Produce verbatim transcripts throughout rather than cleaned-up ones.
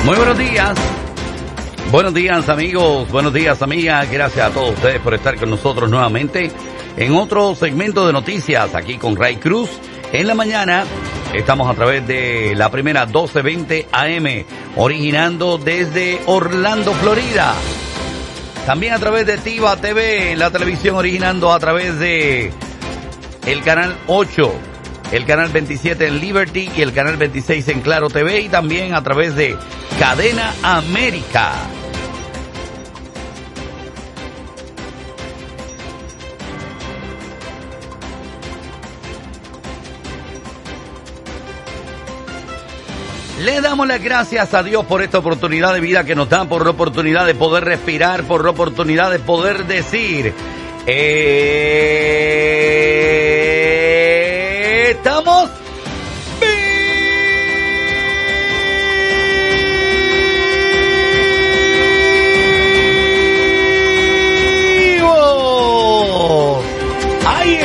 Muy buenos días. Buenos días, amigos. Buenos días, amigas. Gracias a todos ustedes por estar con nosotros nuevamente en otro segmento de noticias aquí con Ray Cruz. En la mañana estamos a través de la primera doce veinte A M, originando desde Orlando, Florida. También a través de Tiva T V, en la televisión, originando a través de el canal ocho, el canal veintisiete en Liberty y el canal veintiséis en Claro T V, y también a través de Cadena América. Le damos las gracias a Dios por esta oportunidad de vida que nos dan, por la oportunidad de poder respirar, por la oportunidad de poder decir, eh, estamos vivos. ¡Ay!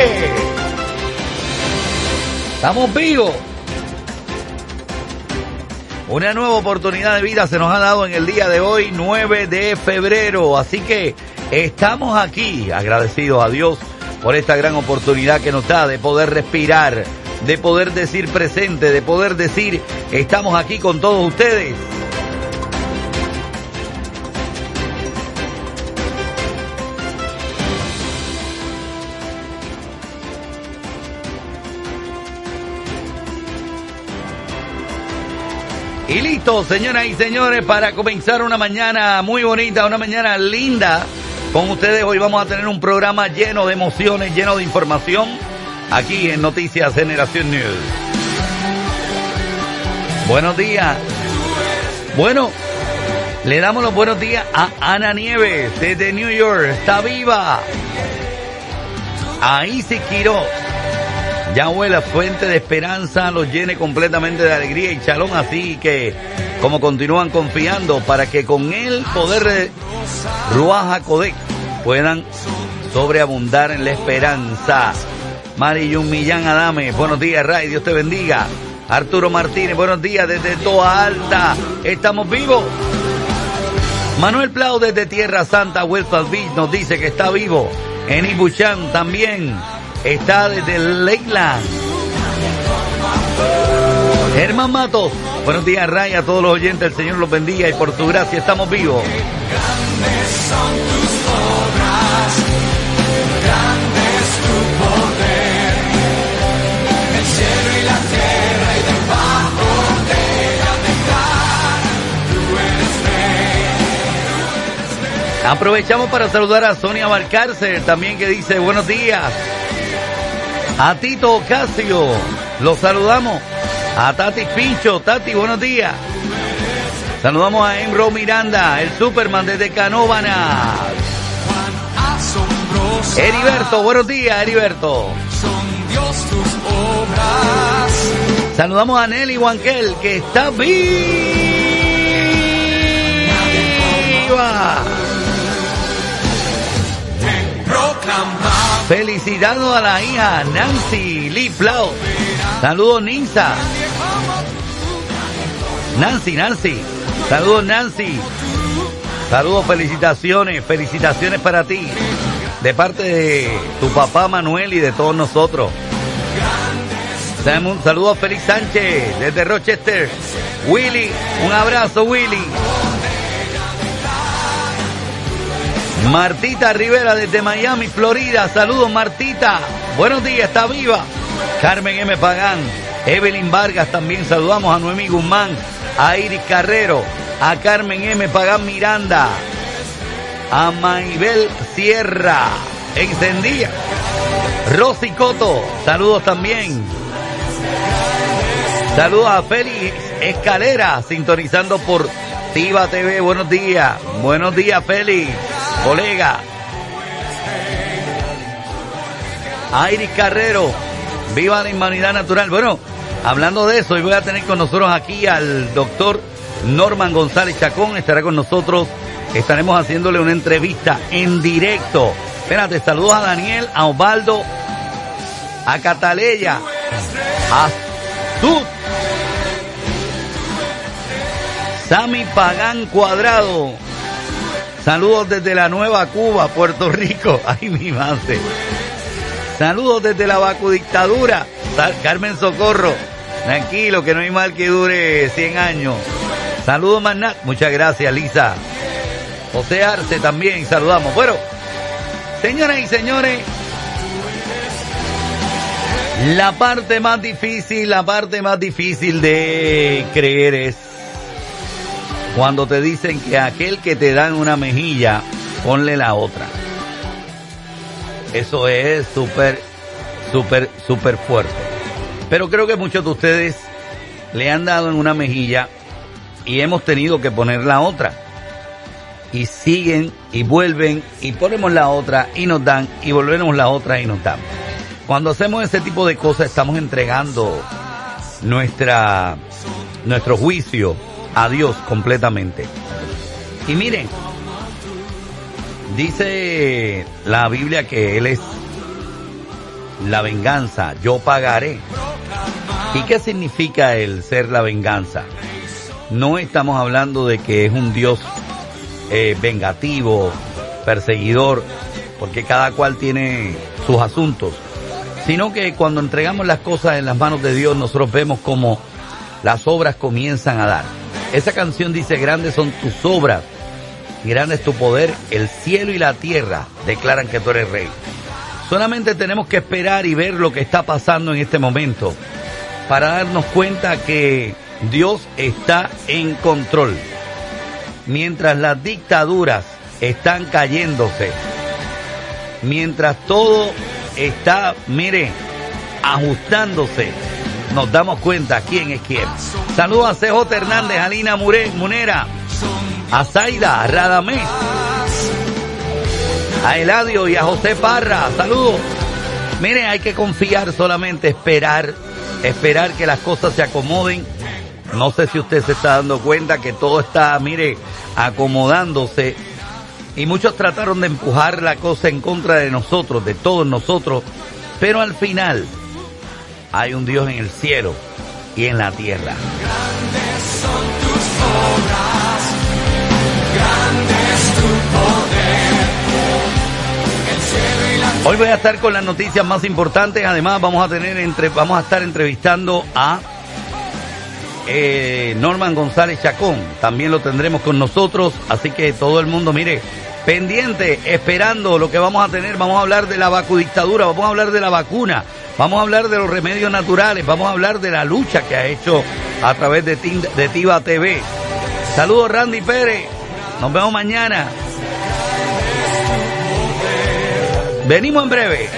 Estamos vivos. Una nueva oportunidad de vida se nos ha dado en el día de hoy, nueve de febrero. Así que estamos aquí agradecidos a Dios por esta gran oportunidad que nos da de poder respirar, de poder decir presente, de poder decir estamos aquí con todos ustedes. Y listo, señoras y señores, para comenzar una mañana muy bonita, una mañana linda con ustedes. Hoy vamos a tener un programa lleno de emociones, lleno de información, aquí en Noticias Generación News. Buenos días. Bueno, le damos los buenos días a Ana Nieves desde New York. Está viva. A Isis Quiroz. Yahweh, la fuente de esperanza, los llene completamente de alegría y shalom, así que como continúan confiando para que con el poder de Ruach HaKodesh puedan sobreabundar en la esperanza. Mariyun Millán Adame, buenos días, Ray, Dios te bendiga. Arturo Martínez, buenos días desde Toa Alta, estamos vivos. Manuel Plau desde Tierra Santa, West Palm Beach, nos dice que está vivo. Eni Buchan también está desde Leyland. Germán Matos, buenos días, Ray, a todos los oyentes, el Señor los bendiga y por su gracia estamos vivos. Grandes son tus obras, grande es tu poder, el cielo y la tierra y debajo de la tierra, tú eres rey. Aprovechamos para saludar a Sonia Valcárcel, también, que dice buenos días. A Tito Ocasio, los saludamos. A Tati Pincho, Tati, buenos días. Saludamos a Emro Miranda, el Superman desde Canóvanas. Heriberto, buenos días, Heriberto. Son Dios tus obras. Saludamos a Nelly Wankel, que está viva. Felicitando a la hija Nancy Lee Plau. Saludos, Ninza. Nancy, Nancy. Saludos, Nancy. Saludos, felicitaciones. Felicitaciones para ti. De parte de tu papá Manuel y de todos nosotros. Un saludo a Félix Sánchez desde Rochester. Willy, un abrazo, Willy. Martita Rivera desde Miami, Florida. Saludos, Martita. Buenos días, está viva. Carmen M. Pagán, Evelyn Vargas también. Saludamos a Noemí Guzmán, a Iris Carrero, a Carmen M. Pagán Miranda, a Maibel Sierra, encendía. Rosy Coto, saludos también. Saludos a Félix Escalera, sintonizando por Tiva T V. Buenos días, buenos días, Félix, colega. A Iris Carrero, viva la humanidad natural. Bueno, hablando de eso, hoy voy a tener con nosotros aquí al doctor Norman González Chacón. Estará con nosotros, estaremos haciéndole una entrevista en directo. Espérate, saludos a Daniel, a Osvaldo, a Cataleya, a Sud, Sammy Pagán Cuadrado. Saludos desde la Nueva Cuba, Puerto Rico. Ay, mi madre. Saludos desde la vacudictadura. Carmen Socorro. Tranquilo, que no hay mal que dure cien años. Saludos, Magnat. Muchas gracias, Lisa. José Arce también, saludamos. Bueno, señoras y señores, la parte más difícil, la parte más difícil de creer es cuando te dicen que aquel que te dan una mejilla, ponle la otra. Eso es súper, súper, súper fuerte. Pero creo que muchos de ustedes le han dado en una mejilla y hemos tenido que poner la otra. Y siguen y vuelven y ponemos la otra y nos dan y volvemos la otra y nos dan. Cuando hacemos ese tipo de cosas estamos entregando nuestra, nuestro juicio a Dios completamente. Y miren, dice la Biblia que Él es la venganza, yo pagaré. ¿Y qué significa el ser la venganza? No estamos hablando de que es un Dios eh, vengativo, perseguidor, porque cada cual tiene sus asuntos, sino que cuando entregamos las cosas en las manos de Dios, nosotros vemos como las obras comienzan a dar. Esa canción dice, grandes son tus obras, grande es tu poder, el cielo y la tierra declaran que tú eres rey. Solamente tenemos que esperar y ver lo que está pasando en este momento para darnos cuenta que Dios está en control. Mientras las dictaduras están cayéndose, mientras todo está, mire, ajustándose, nos damos cuenta quién es quién. Saludos a C J Hernández, a Lina Mure, Munera, a Zaida, a Radamés, a Eladio y a José Parra. Saludos. Mire, hay que confiar, solamente esperar, esperar que las cosas se acomoden. No sé si usted se está dando cuenta que todo está, mire, acomodándose. Y muchos trataron de empujar la cosa en contra de nosotros, de todos nosotros. Pero al final hay un Dios en el cielo y en la tierra. Grandes son tus obras, grande es tu poder. El cielo y la tierra. Hoy voy a estar con las noticias más importantes. Además vamos a tener entre, vamos a estar entrevistando a eh, Norman González Chacón. También lo tendremos con nosotros. Así que todo el mundo, mire, pendiente, esperando lo que vamos a tener. Vamos a hablar de la vacudictadura, vamos a hablar de la vacuna, vamos a hablar de los remedios naturales, vamos a hablar de la lucha que ha hecho a través de, de Tiva T V. Saludos, Randy Pérez. Nos vemos mañana. Venimos en breve.